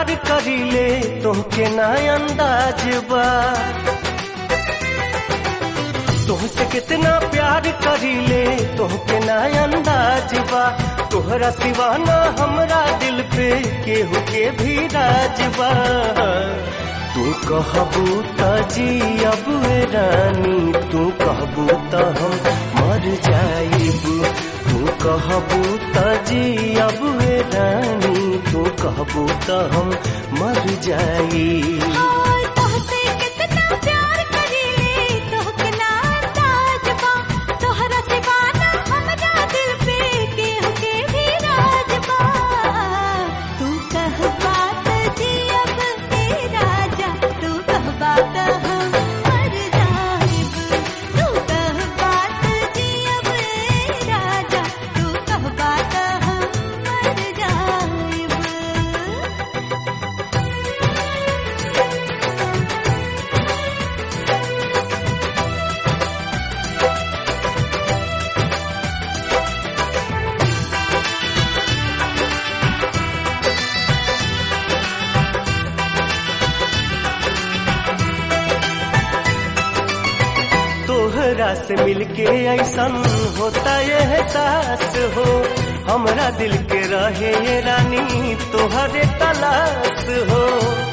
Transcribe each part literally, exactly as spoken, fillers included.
प्यार करीले तोहके ना अंदाज बा, तुमसे कितना प्यार करीले तोहके ना अंदाज बा, तोहरा सिवाना हमरा दिल पे केहू के भी राज बा। तू कहबू त जियब रानी, तू कहबू त हम मर जाइब, तू कहबू त जियब रानी, तू कहबू त हम मर जाइब। तोहरा से मिलके ऐसन होता ये एहसास हो, हमरा दिल के रहे ये रानी तोहरे तलाश हो।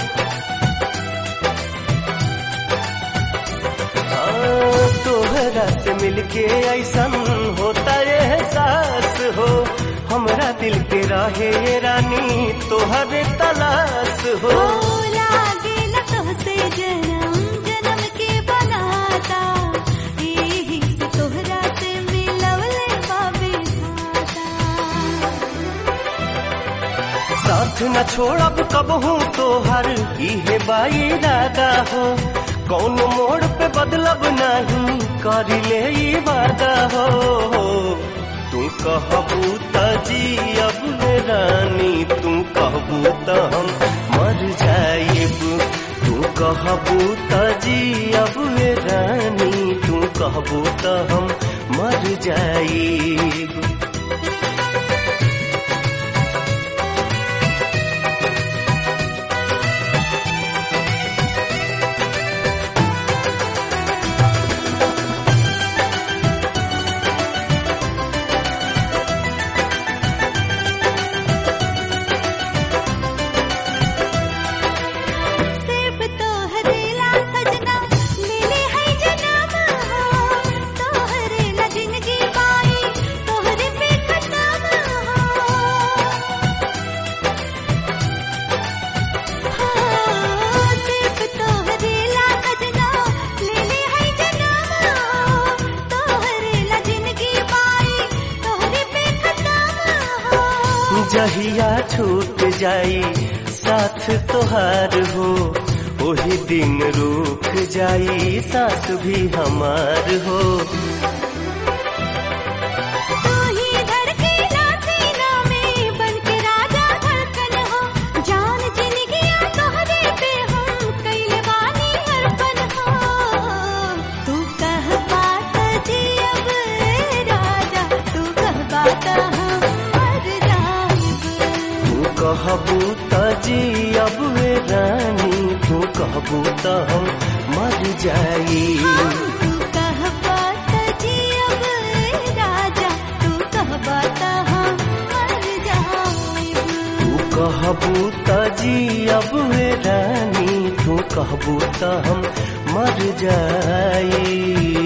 तोहरा से मिलके ऐसन होता ये एहसास हो, हमरा दिल के रहे ये रानी तोहरे तलाश हो। लागे न तोहसे जन्म जन्म के बनाता, साथ न छोड़ब कबहू तोहर इहे बाई दादा हो, कौन मोड़ पे बदलब नहीं करिले ई वादा हो। तू कहबू त जियब रानी, तू कहबू त हम मर जाइब, तू कहबू त जियब रानी, तू कहबू त हम मर जाइब। जहिया छूट जाई साथ तोहार हो, वही दिन रुक जाई साथ भी हमार हो। तू ही धड़केला सीना में बनके राजा धड़कन हो, जान जिंदगियां तोहरे पे हम कइले बानी अर्पण हो। तू कह बात जियब राजा, तू कह बात हम कहबू त जियब रानी, तू कहबू त हम मर जाइब। तू कह बात जियब राजा, तू कह बात हम मर जाइब। तू कहबू त जियब रानी, तू कहबू त हम मर जाइब।